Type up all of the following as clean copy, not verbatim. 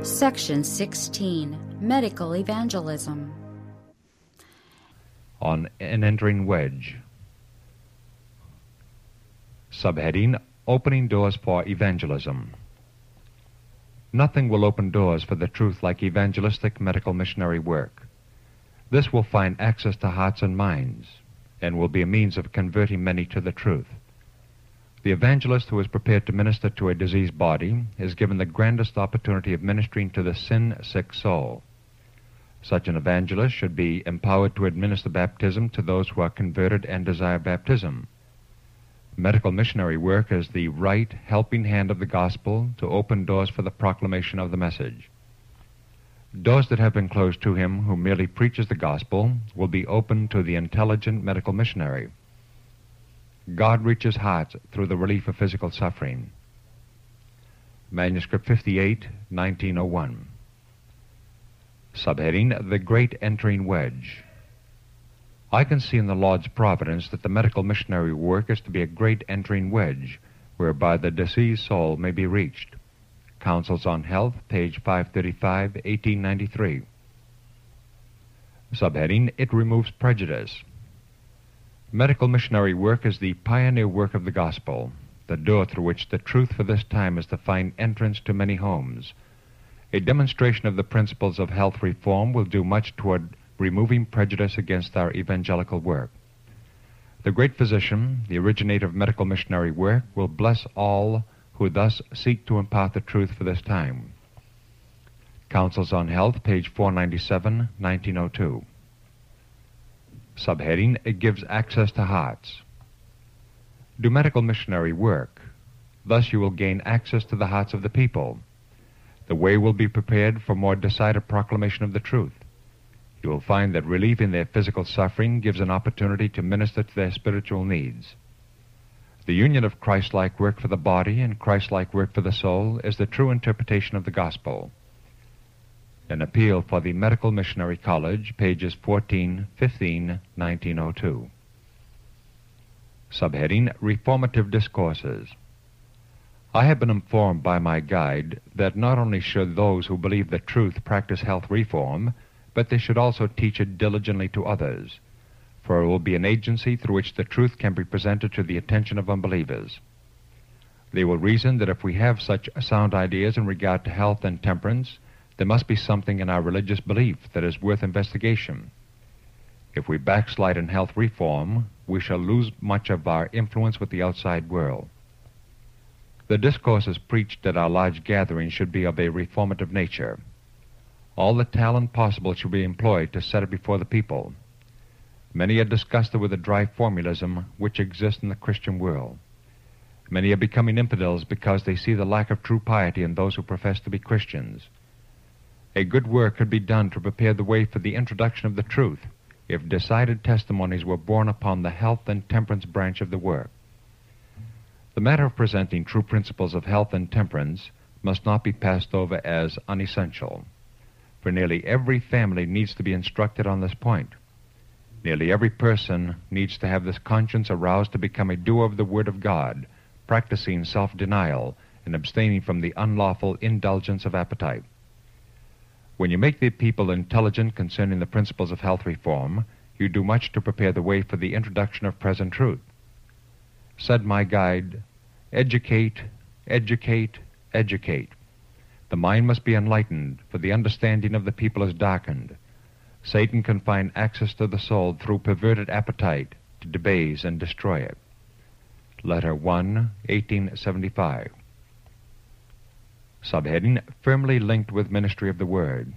Section 16, Medical Evangelism. On an entering wedge. Subheading, Opening Doors for Evangelism. Nothing will open doors for the truth like evangelistic medical missionary work. This will find access to hearts and minds, and will be a means of converting many to the truth. The evangelist who is prepared to minister to a diseased body is given the grandest opportunity of ministering to the sin-sick soul. Such an evangelist should be empowered to administer baptism to those who are converted and desire baptism. Medical missionary work is the right, helping hand of the gospel to open doors for the proclamation of the message. Doors that have been closed to him who merely preaches the gospel will be opened to the intelligent medical missionary. God reaches hearts through the relief of physical suffering. Manuscript 58, 1901. Subheading, The Great Entering Wedge. I can see in the Lord's providence that the medical missionary work is to be a great entering wedge, whereby the diseased soul may be reached. Counsels on Health, page 535, 1893. Subheading, It Removes Prejudice. Medical missionary work is the pioneer work of the gospel, the door through which the truth for this time is to find entrance to many homes. A demonstration of the principles of health reform will do much toward removing prejudice against our evangelical work. The great physician, the originator of medical missionary work, will bless all who thus seek to impart the truth for this time. Counsels on Health, page 497, 1902. Subheading, It Gives Access to Hearts. Do medical missionary work. Thus you will gain access to the hearts of the people. The way will be prepared for more decided proclamation of the truth. You will find that relieving their physical suffering gives an opportunity to minister to their spiritual needs. The union of Christ-like work for the body and Christ-like work for the soul is the true interpretation of the gospel. An appeal for the Medical Missionary College, pages 14, 15, 1902. Subheading, Reformative Discourses. I have been informed by my guide that not only should those who believe the truth practice health reform, but they should also teach it diligently to others, for it will be an agency through which the truth can be presented to the attention of unbelievers. They will reason that if we have such sound ideas in regard to health and temperance, there must be something in our religious belief that is worth investigation. If we backslide in health reform, we shall lose much of our influence with the outside world. The discourses preached at our large gatherings should be of a reformative nature. All the talent possible should be employed to set it before the people. Many are disgusted with the dry formalism which exists in the Christian world. Many are becoming infidels because they see the lack of true piety in those who profess to be Christians. A good work could be done to prepare the way for the introduction of the truth if decided testimonies were borne upon the health and temperance branch of the work. The matter of presenting true principles of health and temperance must not be passed over as unessential, for nearly every family needs to be instructed on this point. Nearly every person needs to have this conscience aroused to become a doer of the Word of God, practicing self-denial and abstaining from the unlawful indulgence of appetite. When you make the people intelligent concerning the principles of health reform, you do much to prepare the way for the introduction of present truth. Said my guide, educate, educate, educate. The mind must be enlightened, for the understanding of the people is darkened. Satan can find access to the soul through perverted appetite to debase and destroy it. Letter 1, 1875. Subheading, Firmly Linked with Ministry of the Word.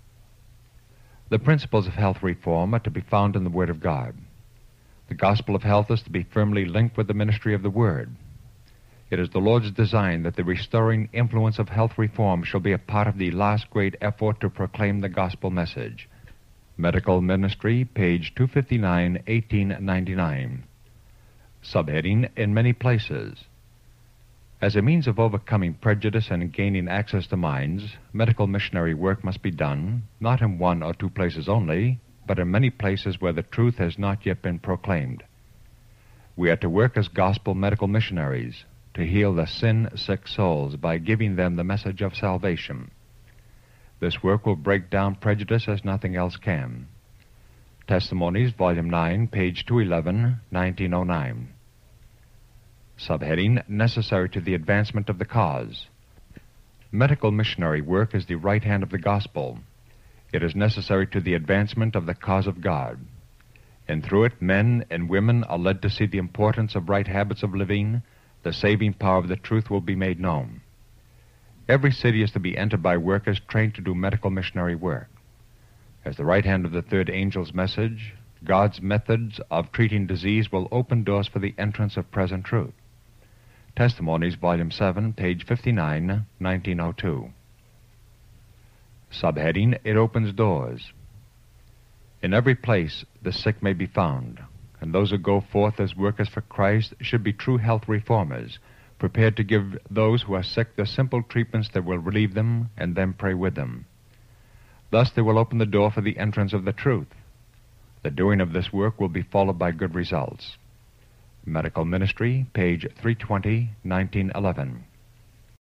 The principles of health reform are to be found in the Word of God. The gospel of health is to be firmly linked with the ministry of the Word. It is the Lord's design that the restoring influence of health reform shall be a part of the last great effort to proclaim the gospel message. Medical Ministry, page 259, 1899. Subheading, In Many Places. As a means of overcoming prejudice and gaining access to minds, medical missionary work must be done, not in 1 or 2 places only, but in many places where the truth has not yet been proclaimed. We are to work as gospel medical missionaries, to heal the sin-sick souls by giving them the message of salvation. This work will break down prejudice as nothing else can. Testimonies, Volume 9, page 211, 1909. Subheading, Necessary to the Advancement of the Cause. Medical missionary work is the right hand of the gospel. It is necessary to the advancement of the cause of God. And through it, men and women are led to see the importance of right habits of living. The saving power of the truth will be made known. Every city is to be entered by workers trained to do medical missionary work. As the right hand of the third angel's message, God's methods of treating disease will open doors for the entrance of present truth. Testimonies, Volume 7, page 59, 1902. Subheading, It opens doors. In every place the sick may be found, and those who go forth as workers for Christ should be true health reformers, prepared to give those who are sick the simple treatments that will relieve them, and then pray with them. Thus they will open the door for the entrance of the truth. The doing of this work will be followed by good results. Medical Ministry, page 320, 1911.